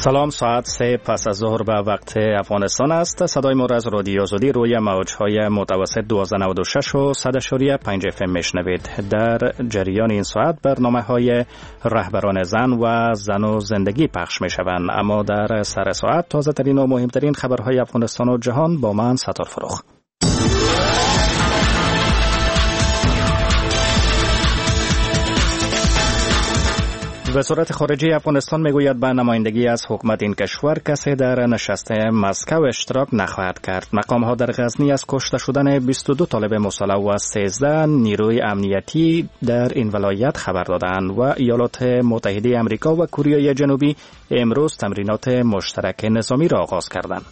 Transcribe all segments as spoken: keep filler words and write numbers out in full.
سلام، ساعت سه پس از ظهر به وقت افغانستان است. صدای ما را از رادیو آزادی روی موج‌های متوسط دویست و نود و شش و صد و پنج اف ام میشنوید. در جریان این ساعت برنامه‌های رهبران زن و زن و زندگی پخش می‌شوند، اما در سر ساعت تازه ترین و مهمترین خبرهای افغانستان و جهان با من ستار فروخ. وزارت خارجه افغانستان میگوید به نمایندگی از حکومت این کشور کسی در نشست مسکو اشتراک نخواهد کرد. مقام‌ها در غزنی از کشته شدن بیست و دو طالب مسلح و سیزده نیروی امنیتی در این ولایت خبر دادند و ایالات متحده آمریکا و کره جنوبی امروز تمرینات مشترک نظامی را آغاز کردند.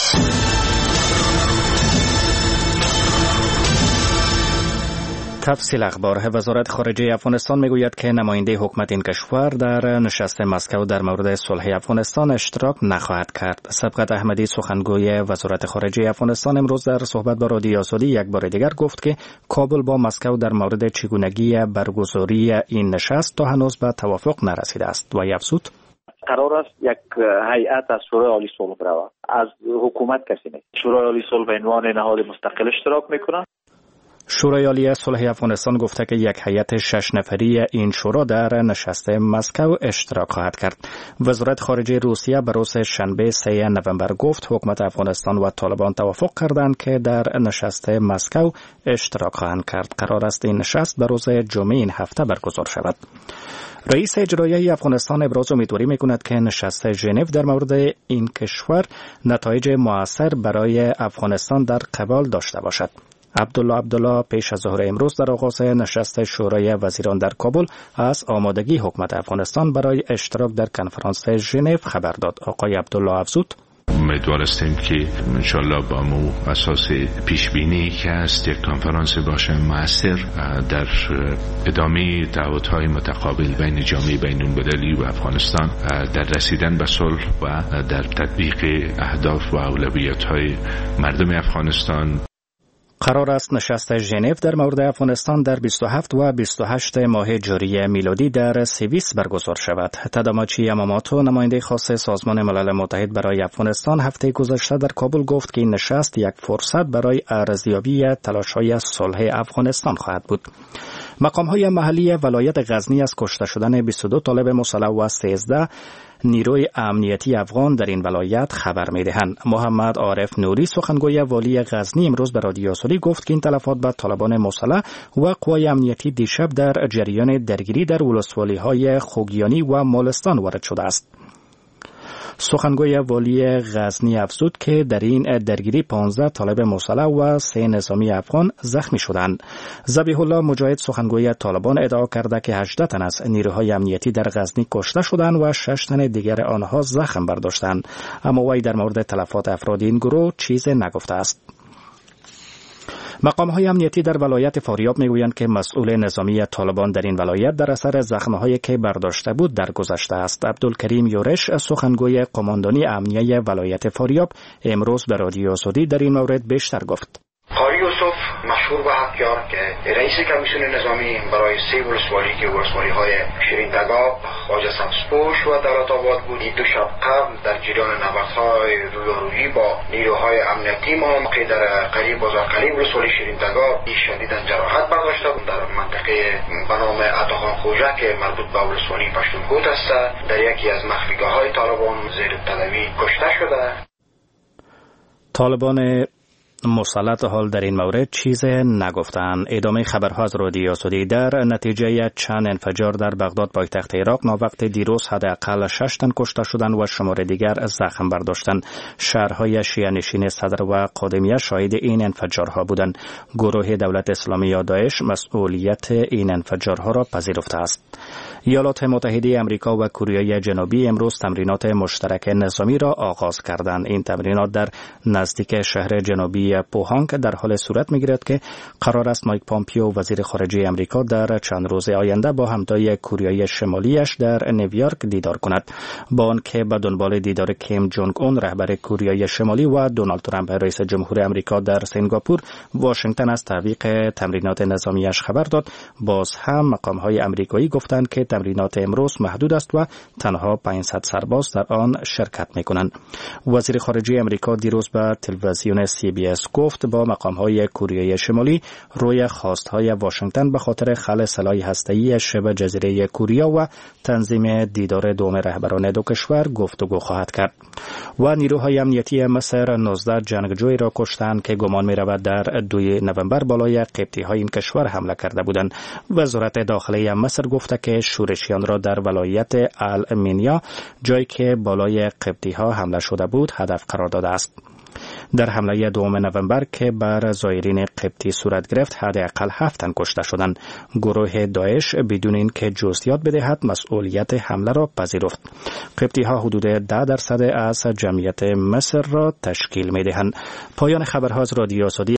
تفصیل اخبار. وزارت خارجه افغانستان میگوید که نماینده حکومت این کشور در نشست مسکو در مورد صلح افغانستان اشتراک نخواهد کرد. سبقت احمدی سخنگوی وزارت خارجه افغانستان امروز در صحبت با رادیو آزادی یک بار دیگر گفت که کابل با مسکو در مورد چگونگی برگزاری این نشست تا هنوز به توافق نرسیده است و افزود قرار است یک هیئت از شورای عالی صلح برود. از حکومت کسی نیست. شورای عالی صلح به عنوان نهاد مستقل اشتراک میکنه. شورای عالی صلح افغانستان گفته که یک هیئت شش نفری این شورا در نشست مسکو اشتراک خواهد کرد. وزارت خارجه روسیه به روز شنبه سه نوامبر گفت حکومت افغانستان و طالبان توافق کردند که در نشست مسکو اشتراک خواهند کرد. قرار است این نشست به روز جمعه این هفته برگزار شود. رئیس اجرایی افغانستان ابراز امیدواری می‌کند که نشست ژنو در مورد این کشور نتایج مؤثر برای افغانستان در قبال داشته باشد. عبدالله عبدالله پیش از ظهر امروز در آغاز نشست شورای وزیران در کابل از آمادگی حکومت افغانستان برای اشتراک در کنفرانس ژنو خبر داد. آقای عبدالله افزود امیدوار هستیم که انشالله با مو اساس پیش بینی که است یک کنفرانس باشه مؤثر در ادامه دعوت‌های متقابل بین جامعه بین‌المللی و افغانستان در رسیدن به صلح و در تطبیق اهداف و اولویت‌های مردم افغانستان. قرار است نشست ژنو در مورد افغانستان در بیست و هفت و بیست و هشت ماه جاری میلادی در سوئیس برگزار شود. تاداماچی یاماموتو نماینده خاص سازمان ملل متحد برای افغانستان هفته گذشته در کابل گفت که این نشست یک فرصت برای ارزیابی تلاش‌های صلح افغانستان خواهد بود. مقام‌های محلی ولایت غزنی از کشته شدن بیست و دو طالب مسلح و سیزده نیروی امنیتی افغان در این ولایت خبر می‌دهند. محمد عارف نوری سخنگوی والی غزنی امروز به رادیو آزادی گفت که این تلفات به طالبان مسلح و قوای امنیتی دیشب در جریان درگیری در ولسوالی‌های خوگیانی و مالستان وارد شده است. سخنگوی والی غزنی افزود که در این درگیری پانزده طالب مسلح و سه نظامی افغان زخمی شدند. ذبیح الله مجاهد سخنگوی طالبان ادعا کرده که هجده تن از نیروهای امنیتی در غزنی کشته شدند و شش تن دیگر آنها زخم برداشتند، اما وی در مورد تلفات افراد این گروه چیزی نگفته است. مقام‌های امنیتی در ولایت فاریاب میگویند که مسئول نظامی طالبان در این ولایت در اثر زخم‌هایی که برداشته بود درگذشته است. عبدالکریم یورش سخنگوی قماندانی امنیه ولایت فاریاب امروز به رادیو آزادی در این مورد بیشتر گفت. قاری یوسف مشهور به حقیار که رئیس کمیسیون نظامی برای سه ولسوالی که ولسوالی‌های شیرین‌تگاه، خواجه سبزپوش و دولت آباد بود، دو شب قبل در جریان نبردهای رویارویی با نیروهای امنیتی ما که در قریب بازار قریب ولسوالی شیرین‌تگاه شدیداً جراحت برداشته بود. در منطقه به نام عطاخان خوجه که مربوط به ولسوالی پشتونکوت است در یکی از مخفیگاه‌های طالبان زیر تداوی کشته شده. طالبان مسلط حال در این مورد چیز نگفتند. ادامه خبرها از رادیو آزادی. در نتیجه چند انفجار در بغداد پایتخت عراق ناوقت دیروز حداقل شش تن کشته شدند و شمار دیگر زخم برداشتند. شهرهای شیعه نشین صدر و قادمیه شاهد این انفجارها بودند. گروه دولت اسلامی یا داعش مسئولیت این انفجارها را پذیرفته است. ایالات متحده آمریکا و کره جنوبی امروز تمرینات مشترک نظامی را آغاز کردند. این تمرینات در نزدیک شهر جنوبی های پوهانگ در حال صورت میگیرد که قرار است مایک پامپیو وزیر خارجه امریکا در چند روز آینده با همتای کوریای شمالیش در نیویورک دیدار کند، با آنکه به دنبال دیدار کیم جونگ اون رهبر کوریای شمالی و دونالد ترامپ رئیس جمهور امریکا در سنگاپور، واشنگتن از تعویق تمرینات نظامیش خبر داد. باز هم مقام‌های آمریکایی گفتند که تمرینات امروز محدود است و تنها پانصد سرباز در آن شرکت می‌کنند. وزیر خارجه امریکا دیروز به تلویزیون سی بی اس گفت با مقام‌های کوریای شمالی روی خواست‌های واشنگتن به خاطر خلع سلاح هسته‌ای شبه جزیره کوریا و تنظیم دیدار دوم رهبران دو کشور گفتگو خواهد کرد. و نیروهای امنیتی مصر نوزده جنگجوی را کشتند که گمان می‌رود در دوی نوامبر بالای قبطی‌های این کشور حمله کرده بودند. وزارت داخلی مصر گفته که شورشیان را در ولایت المنیا، جایی که بالای قبطی‌ها حمله شده بود، هدف قرار داده است. در حمله دوم نوامبر که بر زایرین قبطی صورت گرفت، حداقل هفت تن کشته شدند. گروه داعش بدون اینکه جزئیات بدهد مسئولیت حمله را پذیرفت. قبطی ها حدود ده درصد از جمعیت مصر را تشکیل می دهند. پایان خبرها از رادیو آزادی